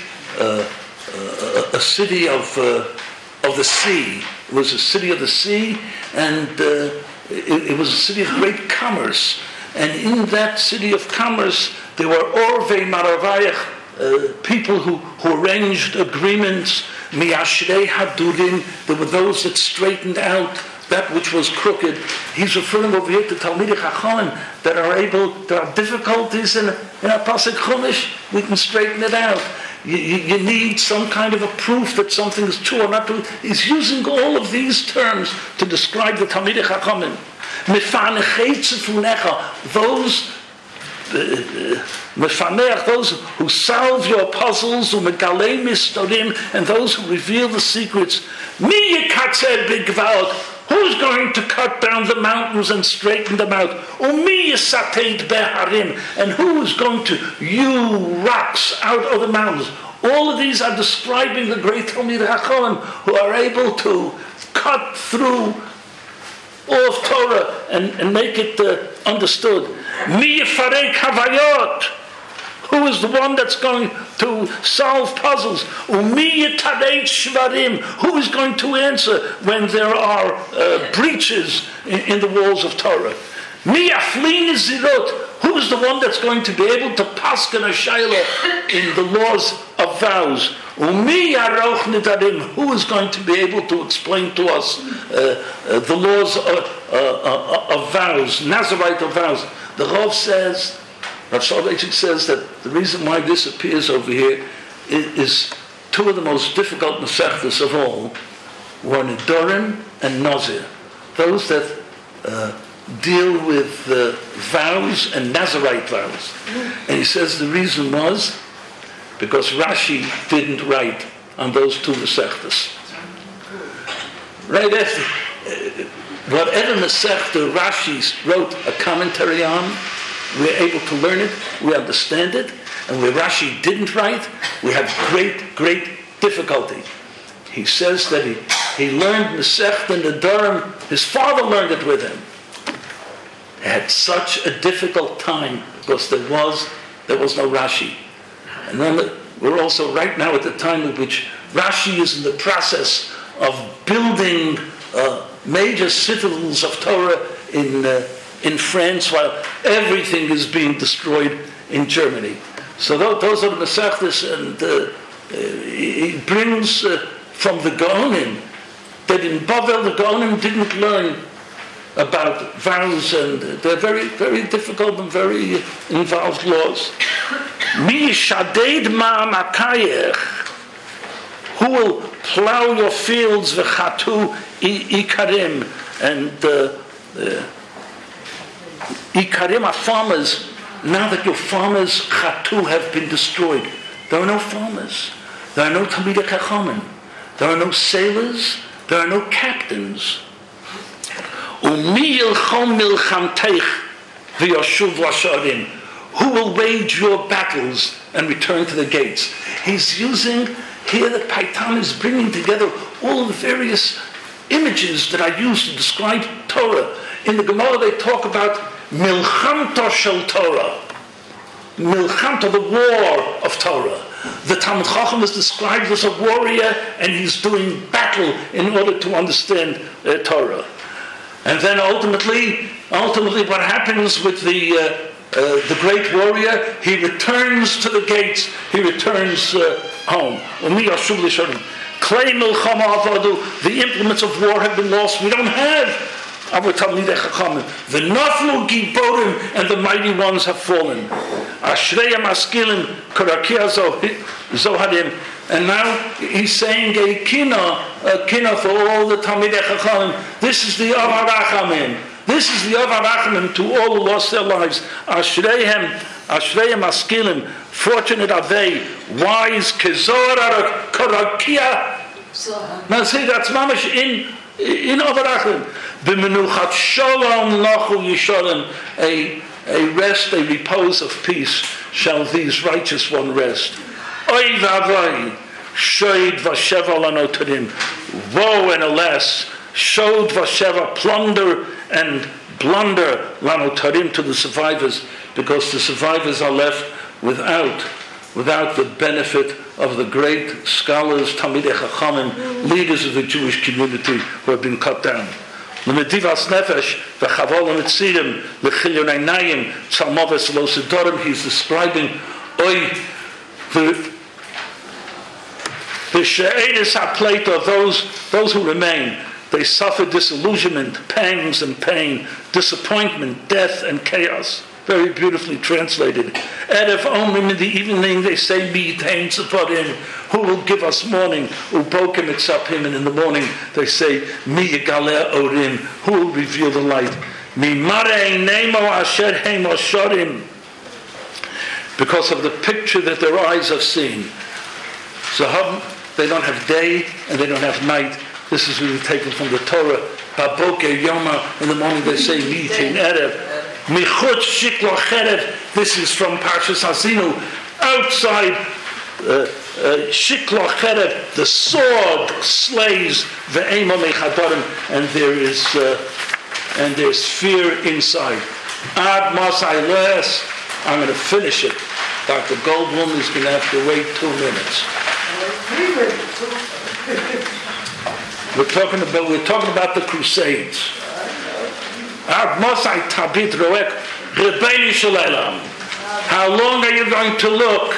a city of the sea. It was a city of the sea, and it was a city of great commerce. And in that city of commerce, there were Orvei Maravayach, people who arranged agreements. Mi'ashrei Hadurim, there were those that straightened out that which was crooked. He's referring over here to Talmidei Chachamim that are there are difficulties in a Pasuk Chumash, we can straighten it out. You need some kind of a proof that something is true or not true. He's using all of these terms to describe the Talmidei Chachamim. Those who solve your puzzles, and those who reveal the secrets. Who's going to cut down the mountains and straighten them out? And who is going to hew rocks out of the mountains? All of these are describing the great Talmidei Chachamim who are able to cut through all of Torah and make it understood. Mi Yefarek Havayot. Who is the one that's going to solve puzzles? Umi Yetarei Shvarim. Who is going to answer when there are breaches in the walls of Torah? Mi Yaflin Zirot. Who is the one that's going to be able to paskin a shayla in the laws of vows? Umi Yaroch Nidarim. Who is going to be able to explain to us the laws of vows, Nazarite of vows? The Rav says, Rav Soloveitchik says that the reason why this appears over here is two of the most difficult Masechtas of all were Nedorim and Nazir. Those that deal with vows and Nazirite vows. And he says the reason was because Rashi didn't write on those two Masechtas. Right after, whatever Masechta Rashi wrote a commentary on, we're able to learn it, we understand it, and where Rashi didn't write, we have great difficulty. He says that he learned Masechta Nedarim, his father learned it with him. He had such a difficult time because there was no Rashi. And then we're also right now at the time in which Rashi is in the process of building major citadels of Torah in France, while everything is being destroyed in Germany. So those are the Masechtas, and he brings from the Gaonim that in Bavel the Gaonim didn't learn about vows, and they're very difficult and very involved laws. Mi shaded ma'amakayech, who will plow your fields v'chatu ikarim, and ikarim are farmers. Now that your farmers chatu have been destroyed, there are no farmers, there are no talmidei chachamim, there are no sailors, there are no captains. Umi yilchom milchamteich v'yoshuv l'sharim, who will wage your battles and return to the gates. He's using here, the Paitan is bringing together all the various images that are used to describe Torah. In the Gemara they talk about Milchamta shel Torah. Milchamta, the war of Torah. The Talmud Chacham is described as a warrior, and he's doing battle in order to understand Torah. And then ultimately what happens with the great warrior? He returns to the gates. He returns home. The implements of war have been lost. We don't have our Talmidei Chachamim. The Naflu Giborim, and the mighty ones have fallen. Ashrei Maskilim Karakia Zohadim. And now he's saying a kina for all the Talmidei Chachamim. This is the Av HaRachamim. This is the Av HaRachamim to all who lost their lives. Ashreihem Maskilim. Fortunate are they, wise Kezor Karakia. Now see, that's mamash in Av HaRachamim. B'menuchat Shalom Nachu Yishalem. A rest, a repose of peace shall these righteous one rest. Oy v'avoy, shoyd v'sheva lanotarim. Woe and alas, showed v'sheva, plunder and blunder lanotarim, to the survivors, because the survivors are left without the benefit of the great scholars, Talmidei Chachamim, leaders of the Jewish community who have been cut down. L'medivas nefesh v'chavol l'metzirim l'chilyon einayim tzalmoves lo sedorim. He's describing the she'edis ha'pleito, those who remain. They suffer disillusionment, pangs and pain, disappointment, death and chaos. Very beautifully translated. Erev omrim, in the evening they say, Mi'itein tzaporim, who will give us morning? Ubokim etzapim, and in the morning they say, Mi'yigaleh orim, who will reveal the light? Mi'marei nemo asher heim oshorim, because of the picture that their eyes have seen. So they don't have day and they don't have night. This is really taken from the Torah. Baboker Yoma, in the morning they say, Mi'itein erev. Michut shiklo cherev, this is from Parshas Hazinu. Outside shiklo cherev, the sword slays ve'ema mechadorim, and there's fear inside. Ad masai les, I'm going to finish it. Dr. Goldblum is going to have to wait 2 minutes. We're talking about the Crusades. How long are you going to look?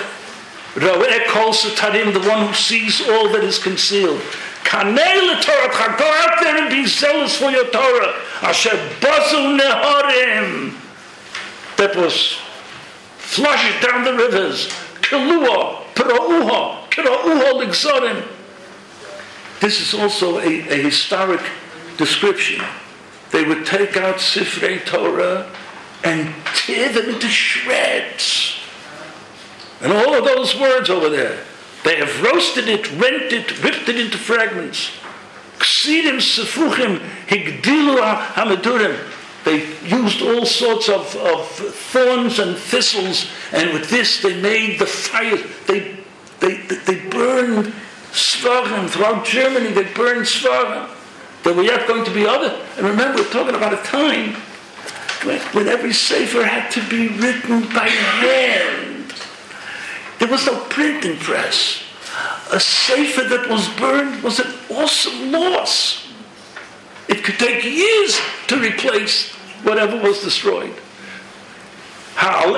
The one who sees all that is concealed. Go out there and be zealous for your Torah. That was flush it down the rivers. Kilua, Pira'uha, Kira'uha Ligzorim. This is also a historic description. They would take out Sifrei Torah and tear them into shreds. And all of those words over there, they have roasted it, rent it, ripped it into fragments. Ksidim Sefuchim Higdilu Hamadurim. They used all sorts of thorns and thistles, and with this they made the fire. They burned Svarim throughout Germany. They burned Svarim. There were yet going to be other. And remember, we're talking about a time when every sefer had to be written by hand. There was no printing press. A sefer that was burned was an awesome loss. It could take years to replace whatever was destroyed. How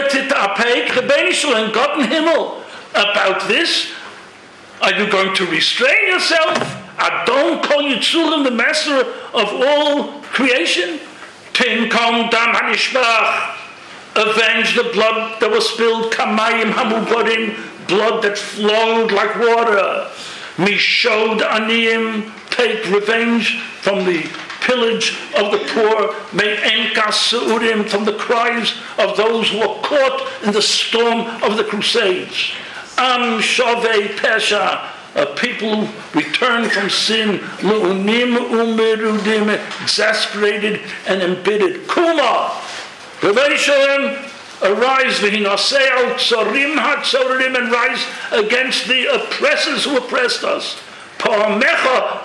God in Himmel, about this, are you going to restrain yourself? Adon kol Yitzurim, the master of all creation? Tinkom dam hanishbach, avenge the blood that was spilled. Kamayim hamugorim, blood that flowed like water. Mishod aniyim, take revenge from the pillage of the poor. May enkas seurim, from the cries of those who were caught in the storm of the Crusades. Am shavei pesha, a people who returned from sin. Lu'unim umerudim, exasperated and embittered. Kuma, B'nai Shalem, arise, v'hinasei tzorim hatzorim, and rise against the oppressors who oppressed us. Pa'amecha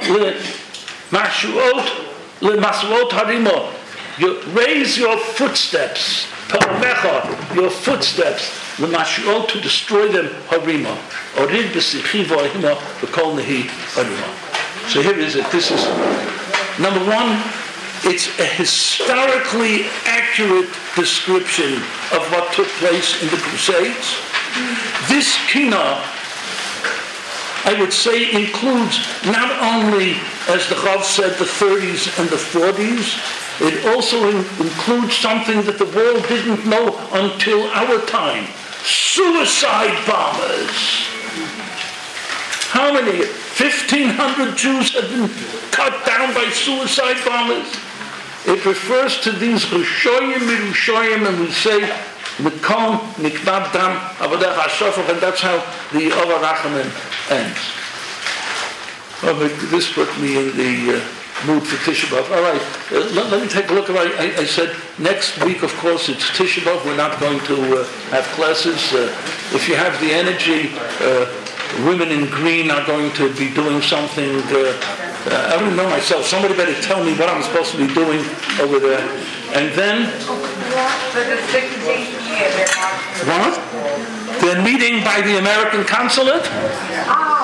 le'masuot harimo, you raise your footsteps. Pa'amecha, your footsteps, le'mashuot, to destroy them. Harimo, orid b'sichi v'ahimo v'kol nehi harimo. So here is it. This is number one. It's a historically accurate description of what took place in the Crusades. This kina, I would say, includes not only, as the Rav said, the 30s and the 40s, it also includes something that the world didn't know until our time. Suicide bombers. How many? 1,500 Jews have been cut down by suicide bombers. It refers to these Rishoyim, Mirushoyim, and we say, Mekom, Niknab Dam, Avadach HaShofach, and that's how the Ova Rachaman ends. Well, this put me in the mood for Tisha B'Av. All right, let me take a look at it. I said next week, of course, it's Tisha B'Av. We're not going to have classes. If you have the energy, Women in Green are going to be doing something. I don't know myself. Somebody better tell me what I'm supposed to be doing over there. And then... For the 16th year, what? They're meeting by the American consulate? Ah,